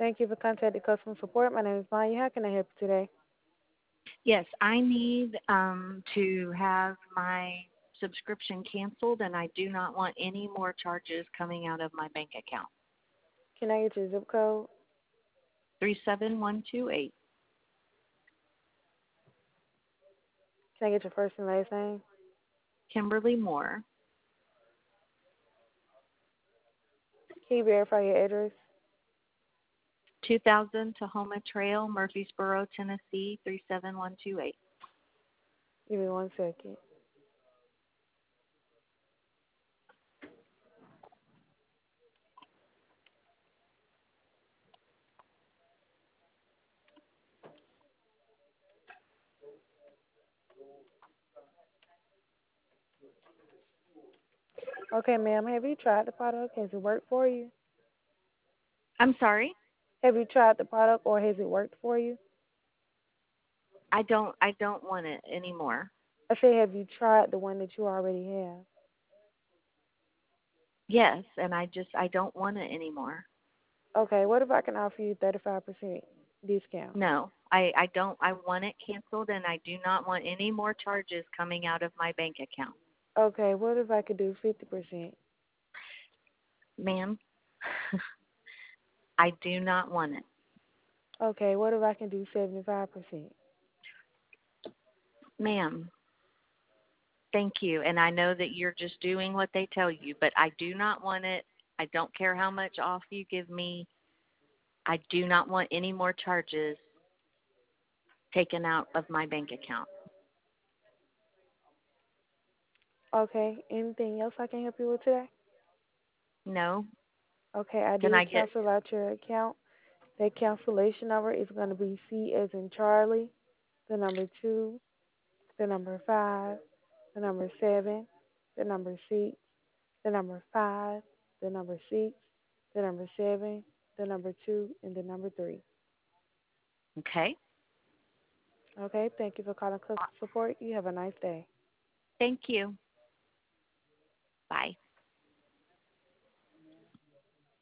Thank you for contacting customer support. My name is Maya. How can I help you today? Yes, I need to have my subscription canceled, and I do not want any more charges coming out of my bank account. Can I get your zip code? 37128. Can I get your first and last name? Kimberly Moore, Can you verify your address? 2000 Tahoma Trail, Murfreesboro, Tennessee, 37128. Give me 1 second. Okay, ma'am. Have you tried the product? Has it worked for you? I'm sorry. Have you tried the product or has it worked for you? I don't want it anymore. I say, have you tried the one that you already have? Yes, and I don't want it anymore. Okay, what if I can offer you 35% discount? No, I don't. I want it canceled, and I do not want any more charges coming out of my bank account. Okay, what if I could do 50%? Ma'am, I do not want it. Okay, what if I can do 75%? Ma'am, thank you. And I know that you're just doing what they tell you, but I do not want it. I don't care how much off you give me. I do not want any more charges taken out of my bank account. Okay, anything else I can help you with today? No? Okay, I Can did I get cancel out your account. That cancellation number is going to be C as in Charlie, the number 2, the number 5, the number 7, the number 6, the number 5, the number 6, the number 7, the number 2, and the number 3. okay? Okay, thank you for calling customer support. You have a nice day. Thank you. Bye.